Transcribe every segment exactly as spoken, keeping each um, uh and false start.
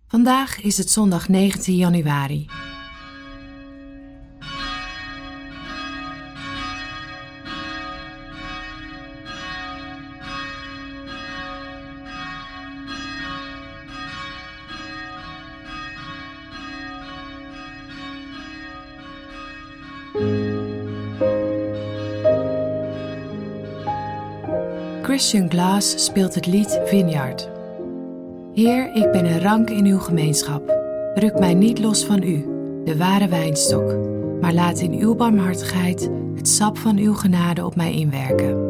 Vandaag is het zondag negentien januari. Christian Glass speelt het lied Vineyard. Heer, ik ben een rank in uw gemeenschap. Ruk mij niet los van u, de ware wijnstok, maar laat in uw barmhartigheid het sap van uw genade op mij inwerken.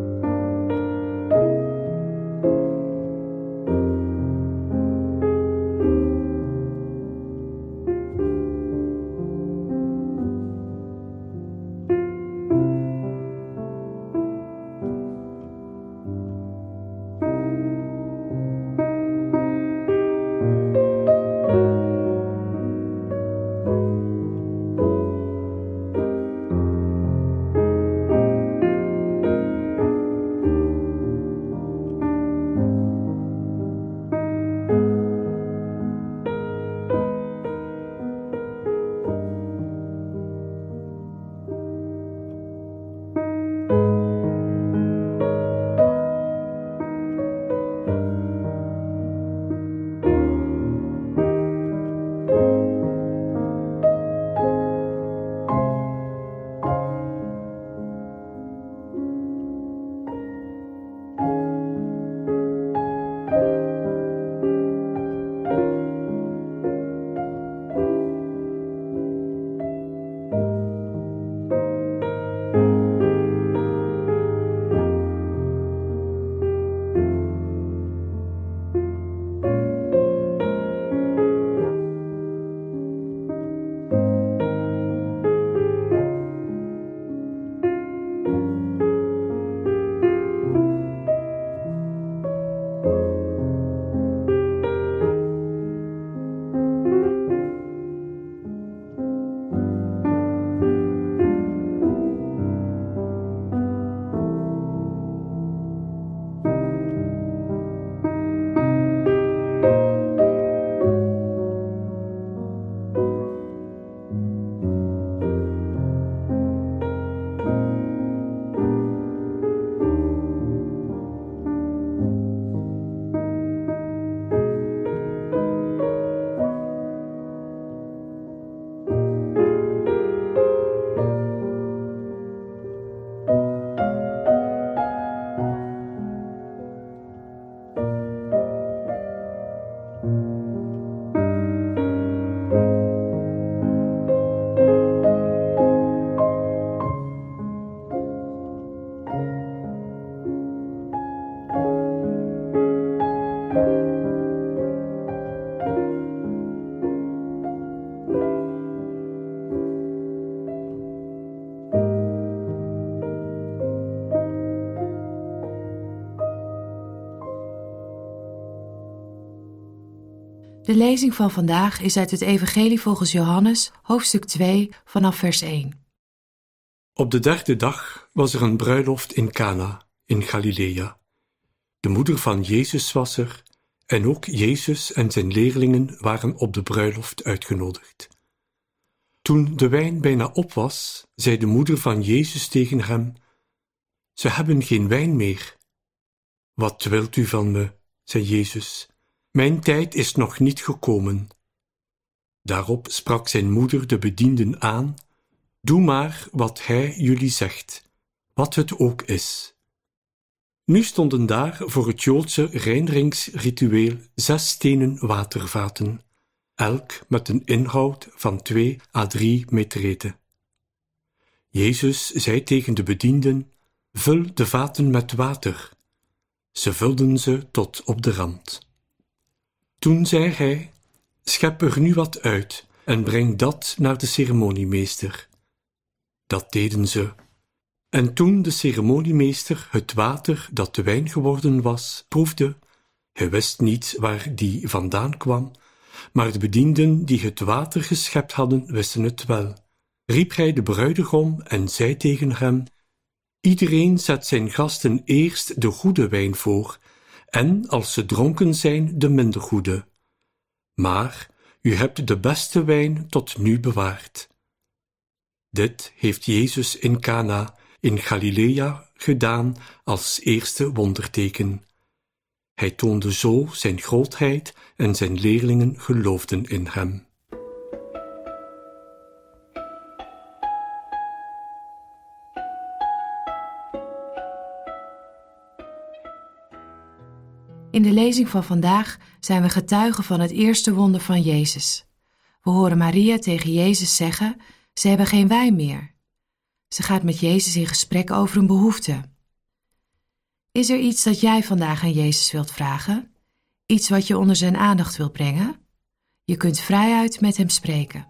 De lezing van vandaag is uit het Evangelie volgens Johannes, hoofdstuk twee, vanaf vers één. Op de derde dag was er een bruiloft in Cana, in Galilea. De moeder van Jezus was er, en ook Jezus en zijn leerlingen waren op de bruiloft uitgenodigd. Toen de wijn bijna op was, zei de moeder van Jezus tegen hem: "Ze hebben geen wijn meer." "Wat wilt u van me?" zei Jezus. "Mijn tijd is nog niet gekomen." Daarop sprak zijn moeder de bedienden aan: "Doe maar wat hij jullie zegt, wat het ook is." Nu stonden daar voor het Joodse reinringsritueel zes stenen watervaten, elk met een inhoud van twee à drie metrete. Jezus zei tegen de bedienden: "Vul de vaten met water." Ze vulden ze tot op de rand. Toen zei hij: "Schep er nu wat uit en breng dat naar de ceremoniemeester." Dat deden ze. En toen de ceremoniemeester het water dat de wijn geworden was proefde, hij wist niet waar die vandaan kwam, maar de bedienden die het water geschept hadden wisten het wel, riep hij de bruidegom en zei tegen hem: "Iedereen zet zijn gasten eerst de goede wijn voor, en als ze dronken zijn, de minder goede. maar u hebt de beste wijn tot nu bewaard. Dit heeft Jezus in Kana in Galilea gedaan als eerste wonderteken. Hij toonde zo zijn grootheid en zijn leerlingen geloofden in hem. In de lezing van vandaag zijn we getuigen van het eerste wonder van Jezus. We horen Maria tegen Jezus zeggen: ze hebben geen wijn meer. Ze gaat met Jezus in gesprek over een behoefte. Is er iets dat jij vandaag aan Jezus wilt vragen? Iets wat je onder zijn aandacht wilt brengen? Je kunt vrijuit met hem spreken.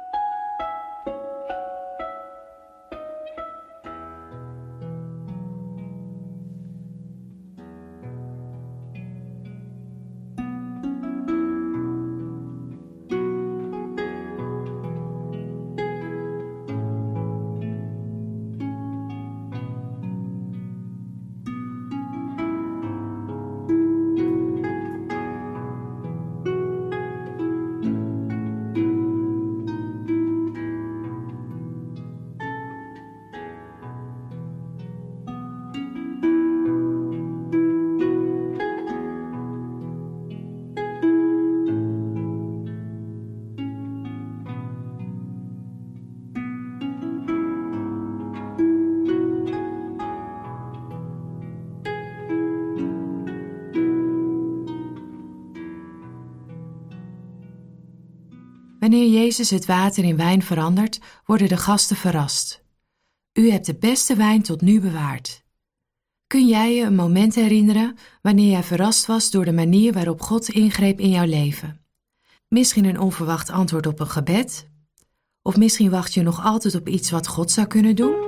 Wanneer Jezus het water in wijn verandert, worden de gasten verrast. U hebt de beste wijn tot nu bewaard. Kun jij je een moment herinneren wanneer jij verrast was door de manier waarop God ingreep in jouw leven? Misschien een onverwacht antwoord op een gebed? Of misschien wacht je nog altijd op iets wat God zou kunnen doen?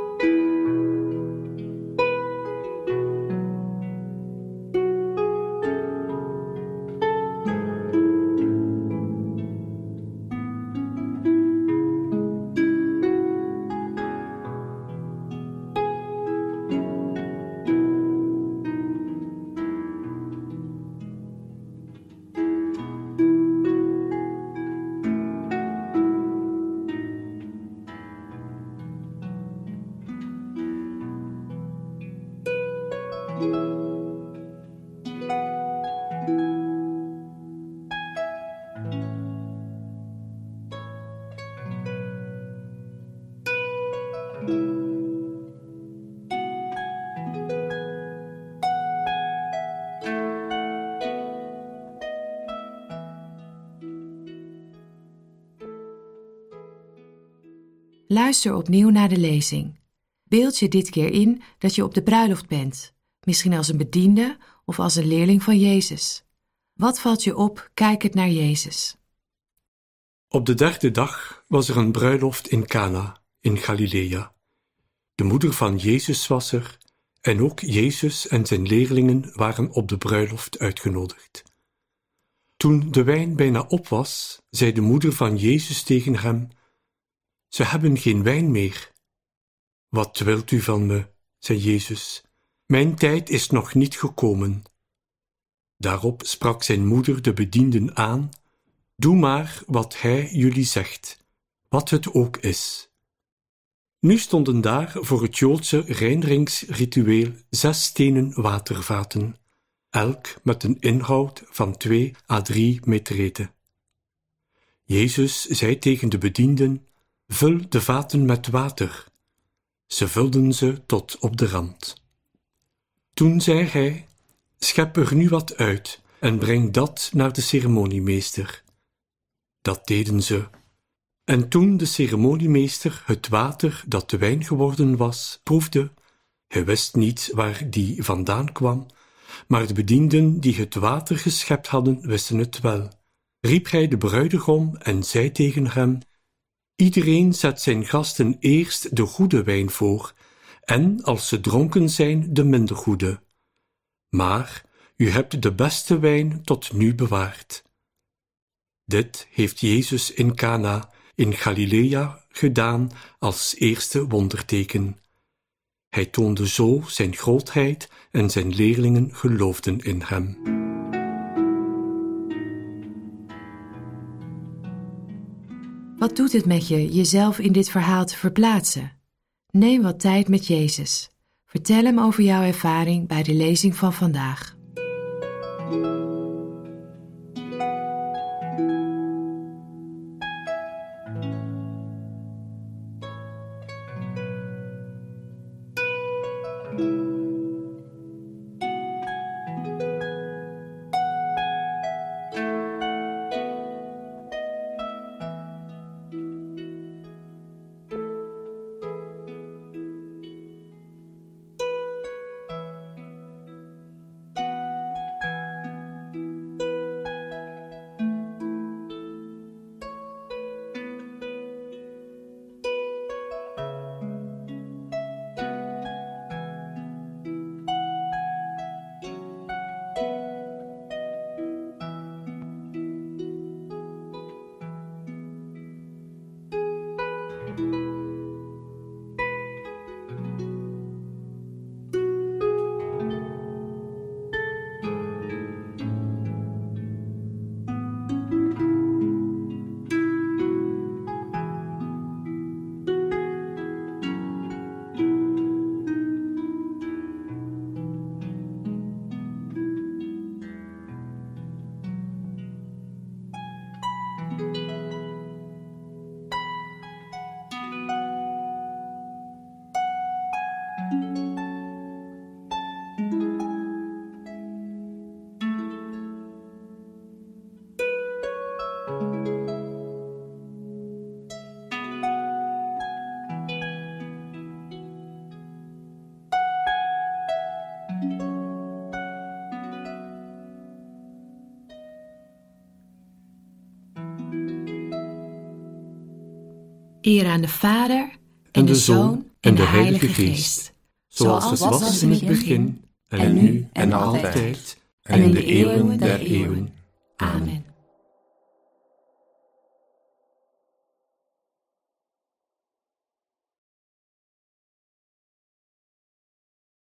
Luister opnieuw naar de lezing. Beeld je dit keer in dat je op de bruiloft bent, misschien als een bediende of als een leerling van Jezus. Wat valt je op kijkend naar Jezus? Op de derde dag was er een bruiloft in Kana, in Galilea. De moeder van Jezus was er, en ook Jezus en zijn leerlingen waren op de bruiloft uitgenodigd. Toen de wijn bijna op was, zei de moeder van Jezus tegen hem: ze hebben geen wijn meer. Wat wilt u van me, zei Jezus, mijn tijd is nog niet gekomen. Daarop sprak zijn moeder de bedienden aan: doe maar wat hij jullie zegt, wat het ook is. Nu stonden daar voor het Joodse reinringsritueel zes stenen watervaten, elk met een inhoud van twee à drie metrete. Jezus zei tegen de bedienden: vul de vaten met water. Ze vulden ze tot op de rand. Toen zei hij: schep er nu wat uit en breng dat naar de ceremoniemeester. Dat deden ze. En toen de ceremoniemeester het water dat de wijn geworden was proefde, hij wist niet waar die vandaan kwam, maar de bedienden die het water geschept hadden wisten het wel, riep hij de bruidegom en zei tegen hem: iedereen zet zijn gasten eerst de goede wijn voor, en als ze dronken zijn, de minder goede. Maar u hebt de beste wijn tot nu bewaard. Dit heeft Jezus in Kana, in Galilea, gedaan als eerste wonderteken. Hij toonde zo zijn grootheid en zijn leerlingen geloofden in hem. Wat doet het met je jezelf in dit verhaal te verplaatsen? Neem wat tijd met Jezus. Vertel hem over jouw ervaring bij de lezing van vandaag. Eer aan de Vader en de Zoon en de Heilige Geest, zoals het was in het begin, en nu en altijd, en in de eeuwen der eeuwen. Amen.